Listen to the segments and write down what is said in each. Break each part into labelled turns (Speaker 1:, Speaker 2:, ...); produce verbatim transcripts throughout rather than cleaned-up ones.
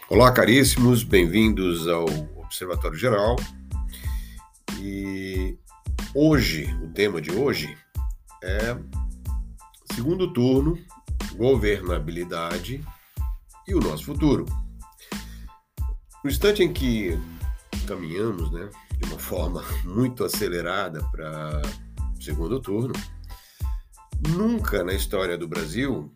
Speaker 1: Olá, caríssimos, bem-vindos ao Observatório Geral. E hoje, o tema de hoje é segundo turno, governabilidade e o nosso futuro. No instante em que caminhamos, né, de uma forma muito acelerada para o segundo turno, nunca na história do Brasil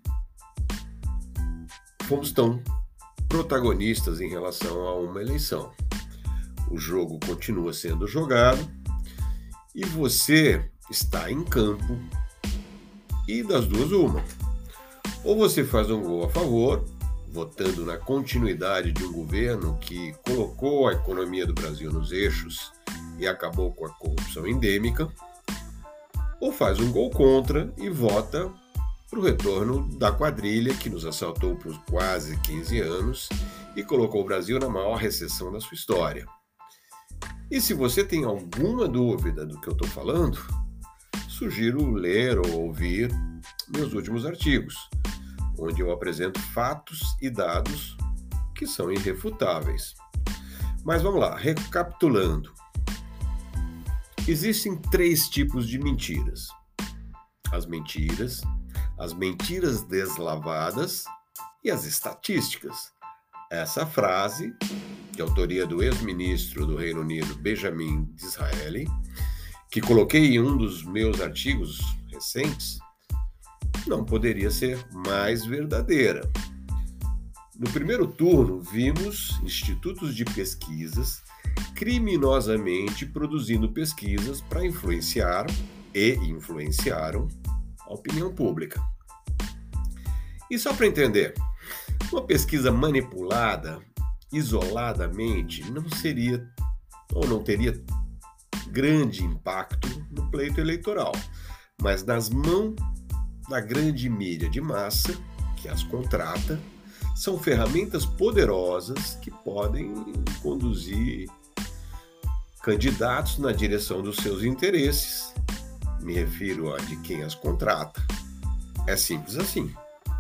Speaker 1: fomos tão protagonistas em relação a uma eleição. O jogo continua sendo jogado e você está em campo e das duas uma. Ou você faz um gol a favor, votando na continuidade de um governo que colocou a economia do Brasil nos eixos e acabou com a corrupção endêmica, ou faz um gol contra e vota para o retorno da quadrilha que nos assaltou por quase quinze anos e colocou o Brasil na maior recessão da sua história. E se você tem alguma dúvida do que eu estou falando, sugiro ler ou ouvir meus últimos artigos, onde eu apresento fatos e dados que são irrefutáveis. Mas vamos lá, recapitulando. Existem três tipos de mentiras. As mentiras, as mentiras deslavadas e as estatísticas. Essa frase, de autoria do ex-ministro do Reino Unido, Benjamin Disraeli, que coloquei em um dos meus artigos recentes, não poderia ser mais verdadeira. No primeiro turno, vimos institutos de pesquisas criminosamente produzindo pesquisas para influenciar e influenciaram a opinião pública. E só para entender, uma pesquisa manipulada isoladamente não seria ou não teria grande impacto no pleito eleitoral, mas nas mãos da grande mídia de massa, que as contrata, são ferramentas poderosas que podem conduzir candidatos na direção dos seus interesses. Me refiro a de quem as contrata. É simples assim.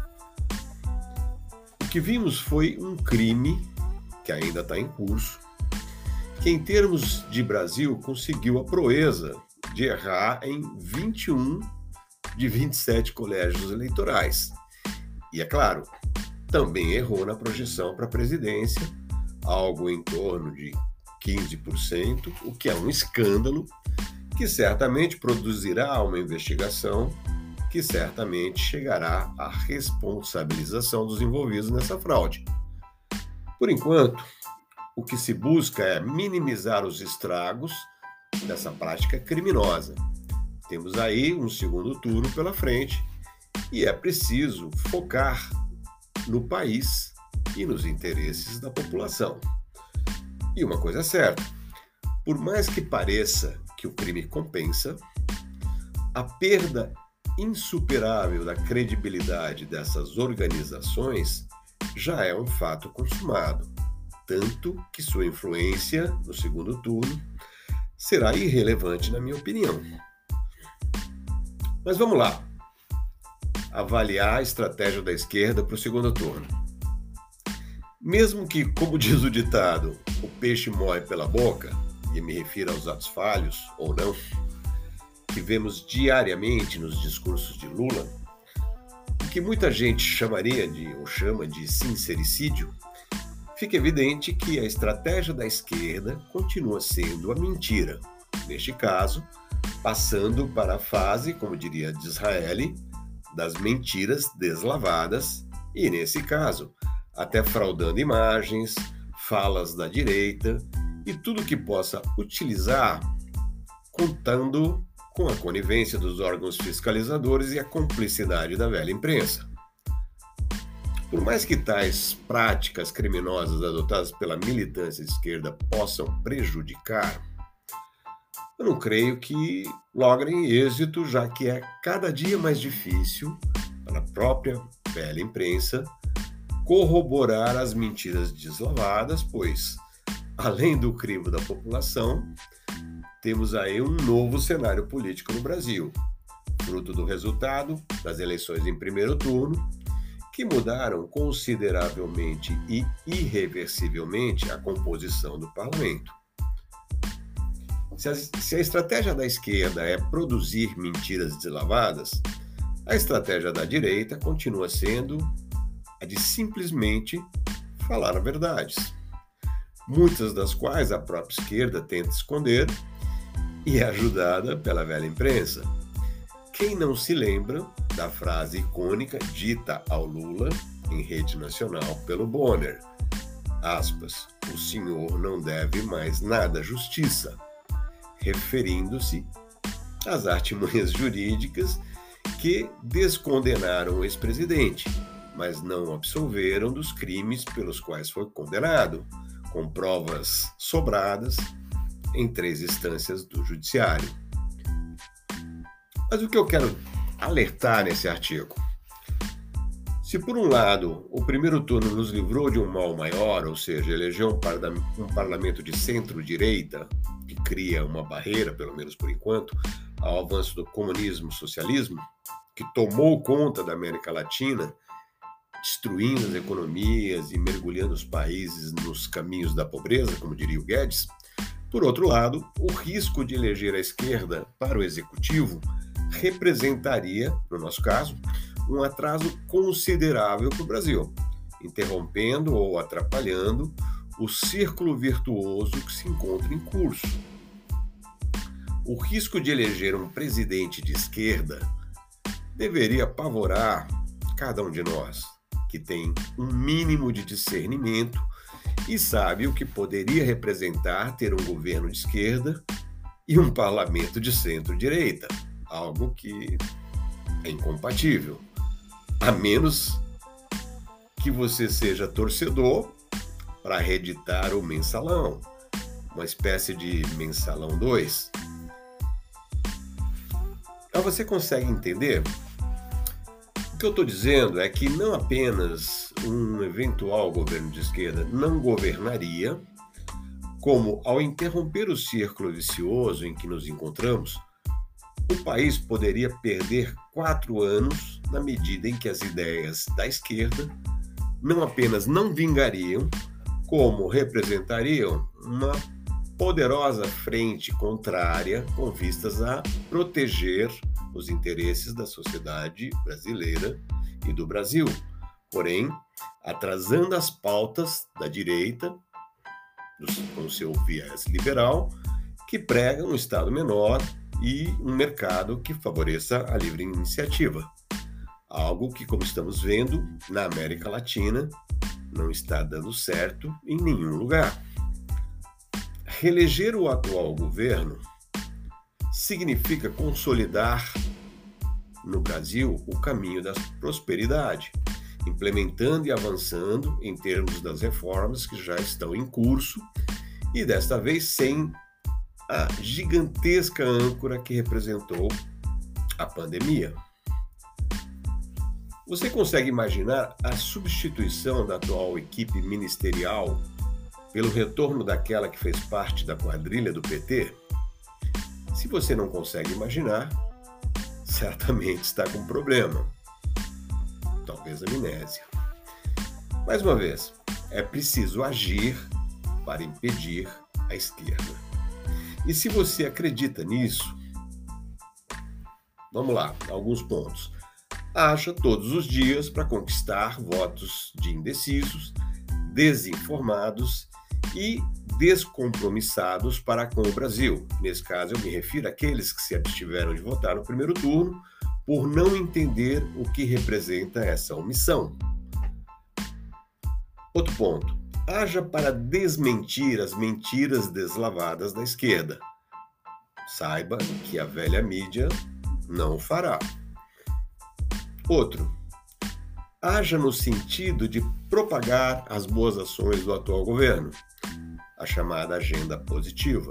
Speaker 1: O que vimos foi um crime que ainda está em curso, que em termos de Brasil conseguiu a proeza de errar em vinte e um de vinte e sete colégios eleitorais. E é claro, também errou na projeção para a presidência, algo em torno de quinze por cento, o que é um escândalo, que certamente produzirá uma investigação, que certamente chegará à responsabilização dos envolvidos nessa fraude. Por enquanto, o que se busca é minimizar os estragos dessa prática criminosa. Temos aí um segundo turno pela frente e é preciso focar no país e nos interesses da população. E uma coisa é certa, por mais que pareça que o crime compensa, a perda insuperável da credibilidade dessas organizações já é um fato consumado, tanto que sua influência no segundo turno será irrelevante na minha opinião. Mas vamos lá, avaliar a estratégia da esquerda para o segundo turno. Mesmo que, como diz o ditado, o peixe morre pela boca, e me refiro aos atos falhos, ou não, que vemos diariamente nos discursos de Lula, o que muita gente chamaria de, ou chama de sincericídio, fica evidente que a estratégia da esquerda continua sendo a mentira. Neste caso, passando para a fase, como diria Disraeli, das mentiras deslavadas, e nesse caso, até fraudando imagens, falas da direita e tudo que possa utilizar, contando com a conivência dos órgãos fiscalizadores e a cumplicidade da velha imprensa. Por mais que tais práticas criminosas adotadas pela militância de esquerda possam prejudicar, eu não creio que logrem êxito, já que é cada dia mais difícil para a própria velha imprensa corroborar as mentiras deslavadas, pois, além do crivo da população, temos aí um novo cenário político no Brasil, fruto do resultado das eleições em primeiro turno que mudaram consideravelmente e irreversivelmente a composição do parlamento. Se a, se a estratégia da esquerda é produzir mentiras deslavadas, a estratégia da direita continua sendo a de simplesmente falar verdades, muitas das quais a própria esquerda tenta esconder e é ajudada pela velha imprensa. Quem não se lembra da frase icônica dita ao Lula em rede nacional pelo Bonner, aspas, o senhor não deve mais nada à justiça, referindo-se às artimanhas jurídicas que descondenaram o ex-presidente, mas não absolveram dos crimes pelos quais foi condenado, com provas sobradas em três instâncias do judiciário. Mas o que eu quero alertar nesse artigo? Se por um lado o primeiro turno nos livrou de um mal maior, ou seja, elegeu um, parla- um parlamento de centro-direita, que cria uma barreira, pelo menos por enquanto, ao avanço do comunismo-socialismo, que tomou conta da América Latina, destruindo as economias e mergulhando os países nos caminhos da pobreza, como diria o Guedes. Por outro lado, o risco de eleger a esquerda para o executivo representaria, no nosso caso, um atraso considerável para o Brasil, interrompendo ou atrapalhando o círculo virtuoso que se encontra em curso. O risco de eleger um presidente de esquerda deveria apavorar cada um de nós, que tem um mínimo de discernimento e sabe o que poderia representar ter um governo de esquerda e um parlamento de centro-direita, algo que é incompatível, a menos que você seja torcedor para reeditar o Mensalão, uma espécie de Mensalão dois. Então você consegue entender? O que eu estou dizendo é que não apenas um eventual governo de esquerda não governaria, como ao interromper o círculo vicioso em que nos encontramos, o país poderia perder quatro anos na medida em que as ideias da esquerda não apenas não vingariam, como representariam uma poderosa frente contrária com vistas a proteger os interesses da sociedade brasileira e do Brasil, porém atrasando as pautas da direita, com seu viés liberal, que prega um Estado menor e um mercado que favoreça a livre iniciativa. Algo que, como estamos vendo, na América Latina, não está dando certo em nenhum lugar. Reeleger o atual governo significa consolidar no Brasil o caminho da prosperidade, implementando e avançando em termos das reformas que já estão em curso e, desta vez, sem a gigantesca âncora que representou a pandemia. Você consegue imaginar a substituição da atual equipe ministerial pelo retorno daquela que fez parte da quadrilha do P T? Se você não consegue imaginar, certamente está com problema. Talvez amnésia. Mais uma vez, é preciso agir para impedir a esquerda. E se você acredita nisso, vamos lá, alguns pontos. Aja todos os dias para conquistar votos de indecisos, desinformados e descompromissados para com o Brasil. Nesse caso, eu me refiro àqueles que se abstiveram de votar no primeiro turno por não entender o que representa essa omissão. Outro ponto. Haja para desmentir as mentiras deslavadas da esquerda. Saiba que a velha mídia não o fará. Outro. Haja no sentido de propagar as boas ações do atual governo, a chamada agenda positiva.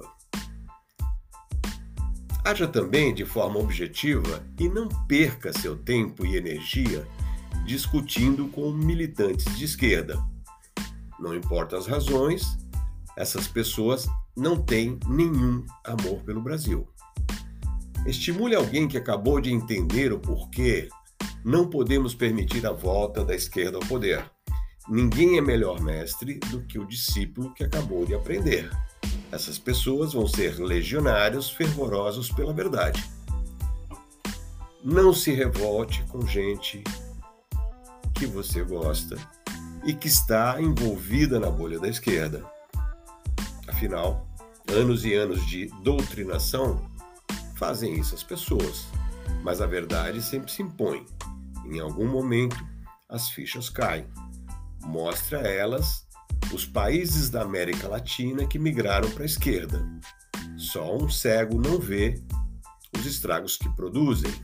Speaker 1: Haja também de forma objetiva e não perca seu tempo e energia discutindo com militantes de esquerda. Não importa as razões, essas pessoas não têm nenhum amor pelo Brasil. Estimule alguém que acabou de entender o porquê Não podemos permitir a volta da esquerda ao poder. Ninguém é melhor mestre do que o discípulo que acabou de aprender. Essas pessoas vão ser legionários fervorosos pela verdade. Não se revolte com gente que você gosta e que está envolvida na bolha da esquerda. Afinal, anos e anos de doutrinação fazem isso às pessoas, mas a verdade sempre se impõe. Em algum momento, as fichas caem. Mostre a elas os países da América Latina que migraram para a esquerda. Só um cego não vê os estragos que produzem.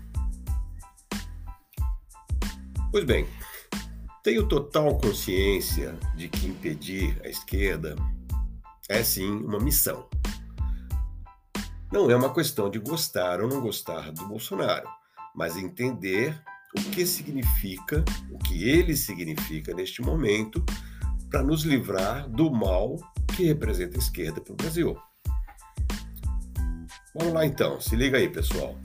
Speaker 1: Pois bem, tenho total consciência de que impedir a esquerda é sim uma missão. Não é uma questão de gostar ou não gostar do Bolsonaro, mas entender o que significa, o que ele significa neste momento, para nos livrar do mal que representa a esquerda para o Brasil. Vamos lá então, se liga aí, pessoal.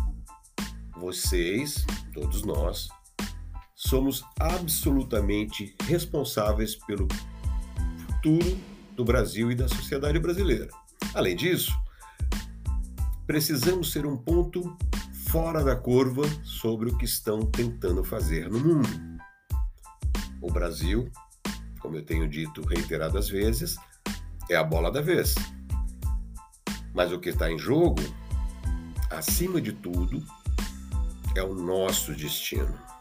Speaker 1: Vocês, todos nós, somos absolutamente responsáveis pelo futuro do Brasil e da sociedade brasileira. Além disso, precisamos ser um ponto fora da curva sobre o que estão tentando fazer no mundo. O Brasil, como eu tenho dito reiteradas vezes, é a bola da vez. Mas o que está em jogo, acima de tudo, é o nosso destino.